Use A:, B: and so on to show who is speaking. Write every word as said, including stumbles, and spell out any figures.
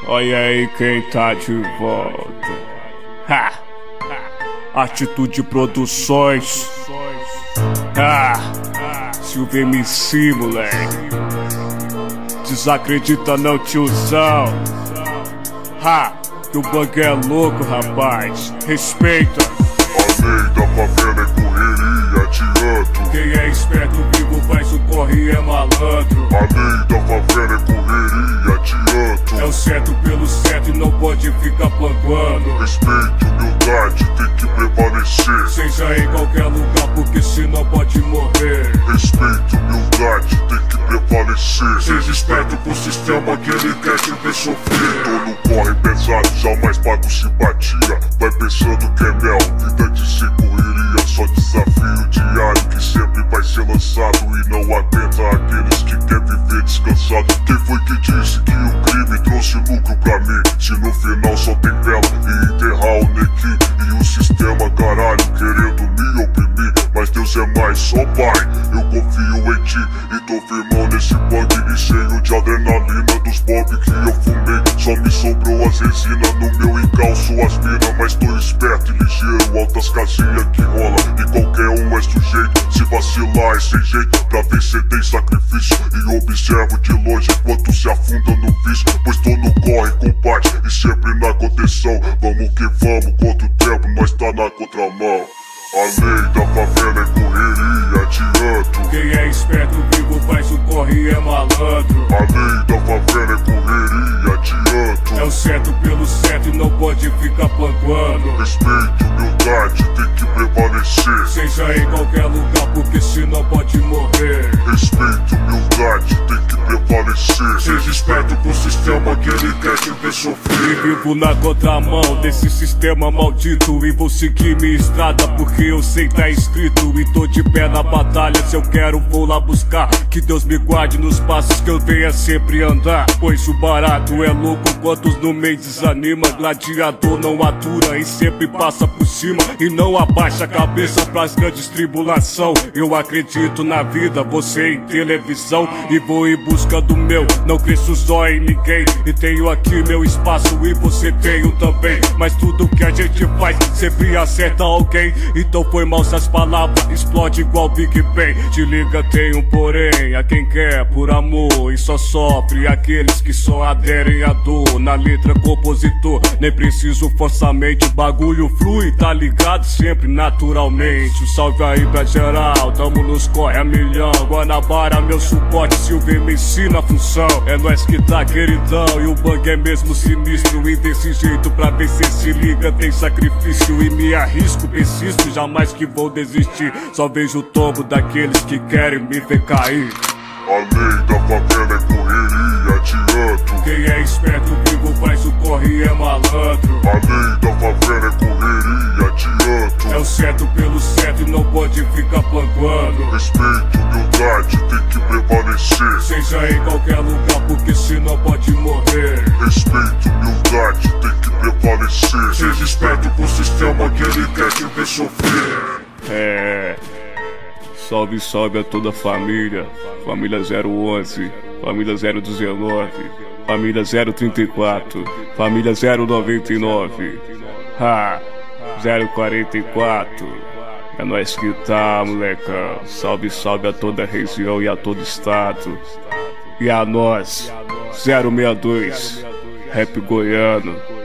A: Olha aí quem tá de volta. Ha! Atitude Produções. Ah! Silvio M C, moleque. Desacredita não, tiozão. Ha! Que o bug é louco, rapaz. Respeita.
B: A lei da favela é correria, adianto.
A: Quem é esperto vivo faz o corre é malandro.
B: A lei da favela é correria, adianto.
A: É o certo pelo certo e não pode ficar panguando.
B: Respeito, humildade, tem que prevalecer.
A: Seja em qualquer lugar porque senão pode morrer.
B: Respeito, humildade, tem que prevalecer. Seja esperto pro sistema que ele quer te ver sofrer. Tô no corre pesado, jamais pago simpatia. Vai pensando que é mel, vida de ser correria. Só desafio diário que sempre vai ser lançado. E não atenta àqueles que querem viver descansado. Quem foi que disse que o crime trouxe lucro pra mim? Se no final só tem vela e enterrar o nequim. E o sistema, caralho, querendo me oprimir. Mas Deus é mais, só pai, eu confio em ti. E tô firmão nesse bug e cheio de adrenalina dos bob que eu fumei. Só me sobrou as resinas no meu encalço as mina. Mas tô esperto e ligeiro, altas casinhas que rola. E qualquer um é sujeito, se vacilar é sem jeito. Pra vencer tem sacrifício e observo de longe enquanto se afunda no vício. Pois tô no corre, combate e sempre na contenção. Vamos que vamos, contra o tempo, nós tá na contramão. A lei da favela é correria, adianto.
A: Quem é esperto vivo faz o corre é malandro.
B: A lei da favela é correria, adianto.
A: É o certo pelo certo e não pode ficar panguando.
B: Respeito, humildade, tem que prevalecer.
A: Seja em qualquer lugar porque senão pode morrer.
B: Respeito, humildade, tem que prevalecer. Seja esperto pro sistema que ele quer te ver sofrer.
A: E vivo na contramão desse sistema maldito. E vou seguir minha estrada porque eu sei tá escrito. E tô de pé na batalha, se eu quero vou lá buscar. Que Deus me guarde nos passos que eu venha sempre andar. Pois o barato é louco, quantos no meio desanima. Gladiador não atura e sempre passa por cima. E não abaixa a cabeça pras grandes tribulação. Eu acredito na vida, você em televisão. E vou em busca do meu, não cresço só em ninguém. E tenho aqui meu espaço e você tem o também. Mas tudo que a gente faz sempre acerta alguém. Então foi mal se as palavras explode igual Big Bang. Te liga, tem um porém, a quem quer por amor. E só sofre aqueles que só aderem à dor. Na letra compositor, nem preciso forçamente. O bagulho flui, tá ligado? Sempre naturalmente. Um salve aí pra geral, tamo nos corre a milhão. Guanabara, meu suporte, Silvio me ensina a função. É nós que tá queridão e o bang é mesmo sinistro. E desse jeito pra vencer se liga, tem sacrifício. E me arrisco, persisto, jamais que vou desistir. Só vejo o tombo daqueles que querem me ver cair.
B: A lei da favela é correria, adianto.
A: Quem é esperto vivo faz o corre é malandro.
B: A lei da favela é correria, adianto.
A: É o certo pelo certo e não pode ficar panguando.
B: Respeito, humildade, tem que prevalecer.
A: Seja em qualquer lugar porque senão pode morrer.
B: Respeito, humildade, tem que prevalecer. Seja esperto pro sistema que ele quer te ver sofrer.
A: É... Salve, salve a toda a família. Família zero onze, família zero dezenove, família zero trinta e quatro, família zero noventa e nove, ha, zero quarenta e quatro. É nós que tá, molecão. Salve, salve a toda a região e a todo estado. E a nós, zero sessenta e dois, rap goiano.